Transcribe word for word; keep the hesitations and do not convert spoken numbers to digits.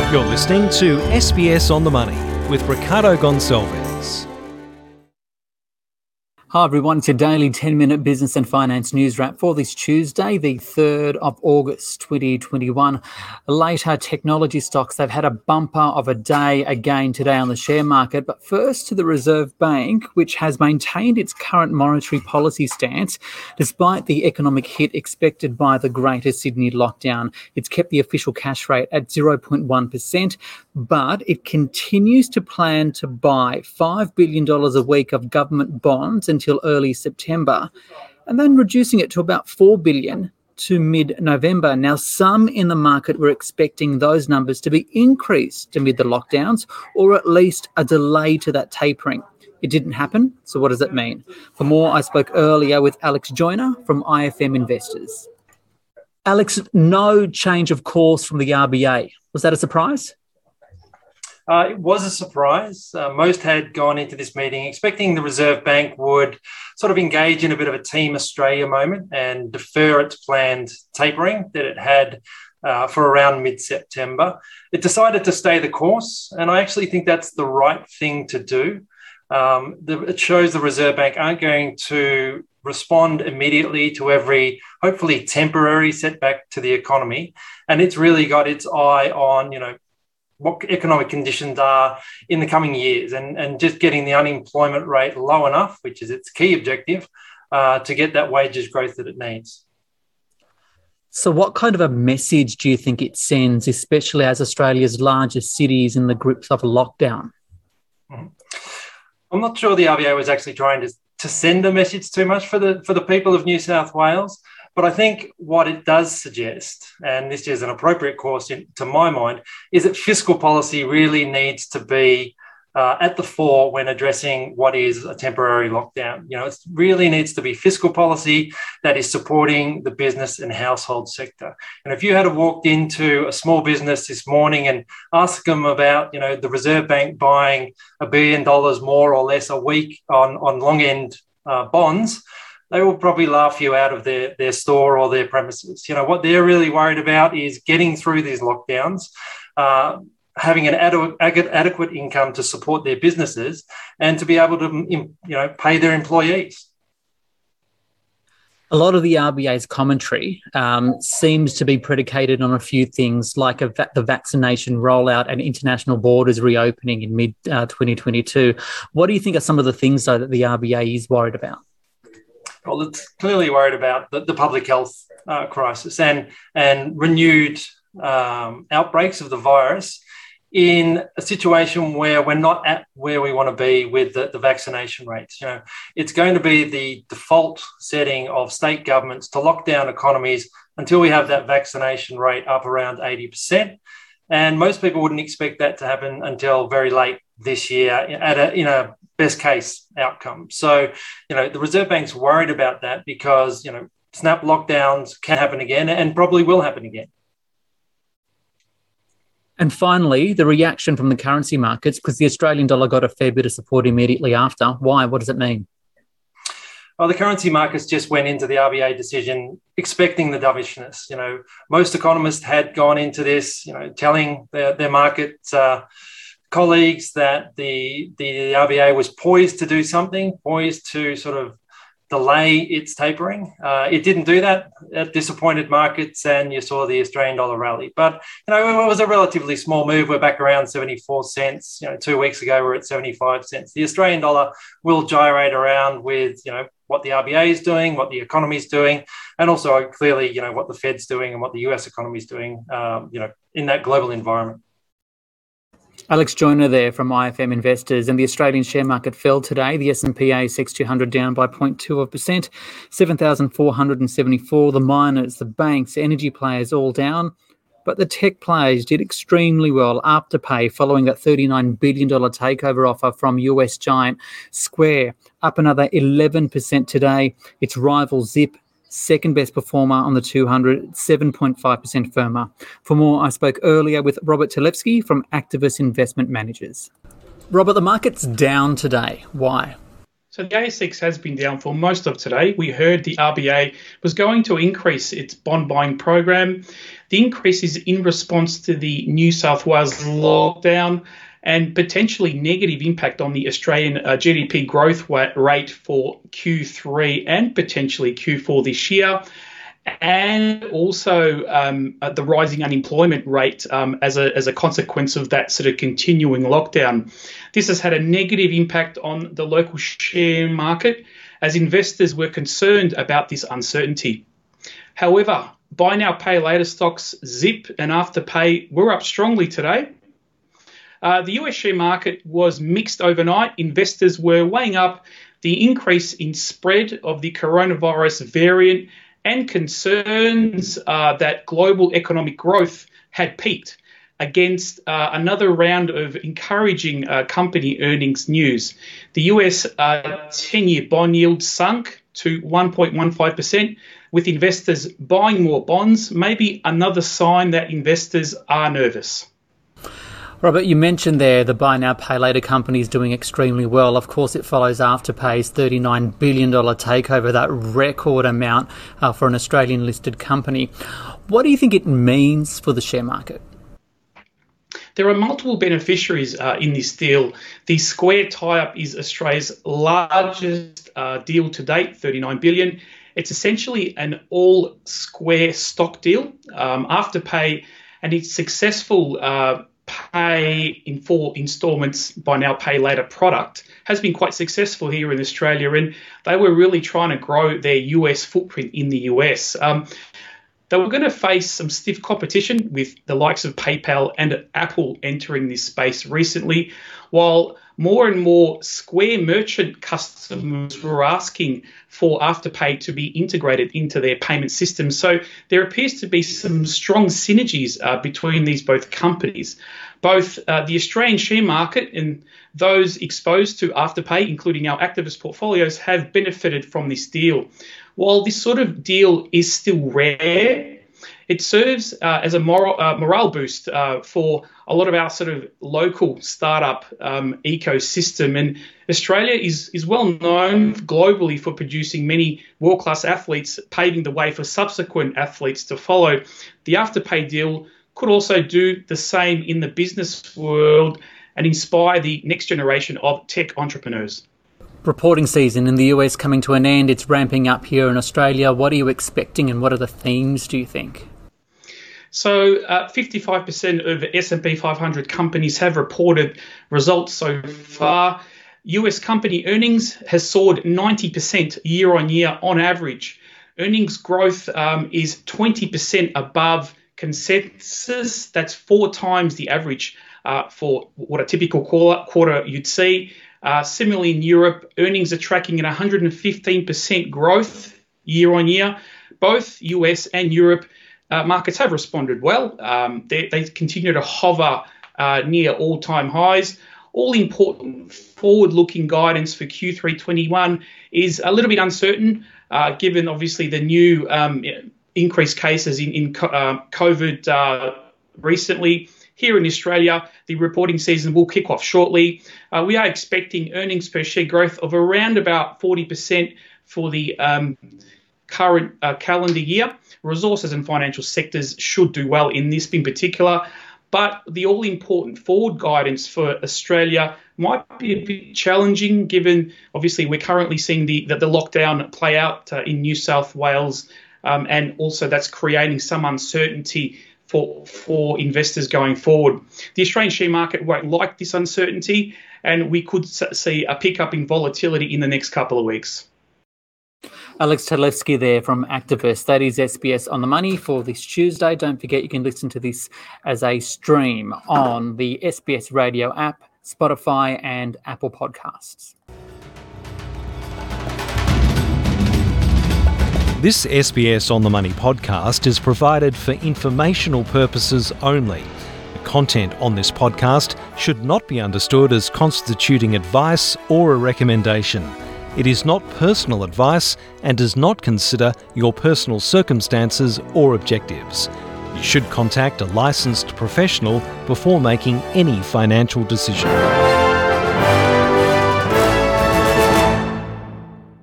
You're listening to S B S On The Money with Ricardo Gonçalves. Hi everyone, it's your daily ten minute business and finance news wrap for this Tuesday, the third of August twenty twenty-one. Later, technology stocks, they've had a bumper of a day again today on the share market. But first to the Reserve Bank, which has maintained its current monetary policy stance despite the economic hit expected by the Greater Sydney lockdown. It's kept the official cash rate at zero point one percent, but it continues to plan to buy five billion dollars a week of government bonds until early September, and then reducing it to about four billion dollars to mid-November. Now, some in the market were expecting those numbers to be increased amid the lockdowns, or at least a delay to that tapering. It didn't happen, so what does it mean? For more, I spoke earlier with Alex Joyner from I F M Investors. Alex, no change of course from the R B A. Was that a surprise? Uh, it was a surprise. Uh, most had gone into this meeting expecting the Reserve Bank would sort of engage in a bit of a Team Australia moment and defer its planned tapering that it had uh, for around mid-September. It decided to stay the course, and I actually think that's the right thing to do. Um, the, it shows the Reserve Bank aren't going to respond immediately to every, hopefully temporary setback to the economy, and it's really got its eye on, you know, what economic conditions are in the coming years, and, and just getting the unemployment rate low enough, which is its key objective, uh, to get that wages growth that it needs. So what kind of a message do you think it sends, especially as Australia's largest cities in the grips of a lockdown? Mm-hmm. I'm not sure the R B A was actually trying to, to send a message too much for the for the people of New South Wales. But I think what it does suggest, and this is an appropriate course in, to my mind, is that fiscal policy really needs to be uh, at the fore when addressing what is a temporary lockdown. You know, it really needs to be fiscal policy that is supporting the business and household sector. And if you had walked into a small business this morning and asked them about, you know, the Reserve Bank buying a billion dollars more or less a week on, on long end uh, bonds, they will probably laugh you out of their, their store or their premises. You know, what they're really worried about is getting through these lockdowns, uh, having an adu- adequate income to support their businesses and to be able to, you know, pay their employees. A lot of the R B A's commentary um, seems to be predicated on a few things, like a va- the vaccination rollout and international borders reopening in mid twenty twenty-two. What do you think are some of the things, though, that the R B A is worried about? Well, it's clearly worried about the, the public health uh, crisis and, and renewed um, outbreaks of the virus in a situation where we're not at where we want to be with the, the vaccination rates. You know, it's going to be the default setting of state governments to lock down economies until we have that vaccination rate up around eighty percent. And most people wouldn't expect that to happen until very late this year at a, in a best case outcome. So, you know, the Reserve Bank's worried about that because, you know, snap lockdowns can happen again and probably will happen again. And finally, the reaction from the currency markets, because the Australian dollar got a fair bit of support immediately after. Why? What does it mean? Well, the currency markets just went into the R B A decision expecting the dovishness. You know, most economists had gone into this, you know, telling their, their market uh, colleagues that the, the R B A was poised to do something, poised to sort of delay its tapering. Uh, it didn't do that. It disappointed markets, and you saw the Australian dollar rally. But, you know, it was a relatively small move. We're back around seventy-four cents. You know, two weeks ago, we we're at seventy-five cents. The Australian dollar will gyrate around with, you know, what the R B A is doing, what the economy is doing, and also clearly, you know, what the Fed's doing and what the U S economy is doing, um, you know, in that global environment. Alex Joyner there from I F M Investors. And the Australian share market fell today. The S and P A S X two hundred down by zero point two percent, seven thousand four hundred seventy-four. The miners, the banks, energy players all down. But the tech players did extremely well. Afterpay, following that thirty-nine billion dollars takeover offer from U S giant Square, up another eleven percent today. Its rival Zip, second best performer on the two hundred, seven point five percent firmer. For more, I spoke earlier with Robert Talevsky from Activist Investment Managers. Robert, the market's down today. Why? So the A S X has been down for most of today. We heard the R B A was going to increase its bond buying program. The increase is in response to the New South Wales lockdown and potentially negative impact on the Australian uh, G D P growth rate for Q three and potentially Q four this year. And also um, uh, the rising unemployment rate um, as a as a consequence of that sort of continuing lockdown. This has had a negative impact on the local share market as investors were concerned about this uncertainty. However, buy now, pay later stocks Zip and Afterpay were up strongly today. Uh, the U S share market was mixed overnight. Investors were weighing up the increase in spread of the coronavirus variant and concerns uh, that global economic growth had peaked against uh, another round of encouraging uh, company earnings news. The U S uh, ten-year bond yield sunk to one point one five percent, with investors buying more bonds, maybe another sign that investors are nervous. Robert, you mentioned there the buy now, pay later companies doing extremely well. Of course, it follows Afterpay's thirty-nine billion dollars takeover, that record amount uh, for an Australian listed company. What do you think it means for the share market? There are multiple beneficiaries uh, in this deal. The Square tie-up is Australia's largest uh, deal to date, thirty-nine billion dollars. It's essentially an all-Square stock deal. Um, Afterpay and its successful uh, pay in four instalments, buy now, pay later product has been quite successful here in Australia, and they were really trying to grow their U S footprint in the U S. Um, they were going to face some stiff competition with the likes of PayPal and Apple entering this space recently, while more and more Square merchant customers were asking for Afterpay to be integrated into their payment system. So there appears to be some strong synergies uh, between these both companies. Both uh, the Australian share market and those exposed to Afterpay, including our activist portfolios, have benefited from this deal. While this sort of deal is still rare, it serves uh, as a moral, uh, morale boost uh, for a lot of our sort of local startup um, ecosystem. And Australia is, is well known globally for producing many world-class athletes, paving the way for subsequent athletes to follow. The Afterpay deal could also do the same in the business world and inspire the next generation of tech entrepreneurs. Reporting season in the U S coming to an end. It's ramping up here in Australia. What are you expecting and what are the themes, do you think? So uh, fifty-five percent of S and P five hundred companies have reported results so far. U S company earnings has soared ninety percent year on year on average. Earnings growth um, is twenty percent above consensus. That's four times the average uh, for what a typical quarter you'd see. Uh, similarly, in Europe, earnings are tracking at one hundred fifteen percent growth year on year. Both U S and Europe uh, markets have responded well. Um, they, they continue to hover uh, near all-time highs. All important forward-looking guidance for Q three twenty-one is a little bit uncertain, uh, given obviously the new um, increased cases in, in uh, COVID uh, recently. Here in Australia, the reporting season will kick off shortly. Uh, we are expecting earnings per share growth of around about forty percent for the um, current uh, calendar year. Resources and financial sectors should do well in this in particular, but the all-important forward guidance for Australia might be a bit challenging, given obviously we're currently seeing the, the, the lockdown play out uh, in New South Wales, um, and also that's creating some uncertainty for for investors going forward. The Australian share market won't like this uncertainty, and we could see a pickup in volatility in the next couple of weeks. Alex Tedlevsky there from Activist. That is S B S On The Money for this Tuesday. Don't forget you can listen to this as a stream on the S B S Radio app, Spotify and Apple Podcasts. This S B S On The Money podcast is provided for informational purposes only. The content on this podcast should not be understood as constituting advice or a recommendation. It is not personal advice and does not consider your personal circumstances or objectives. You should contact a licensed professional before making any financial decision.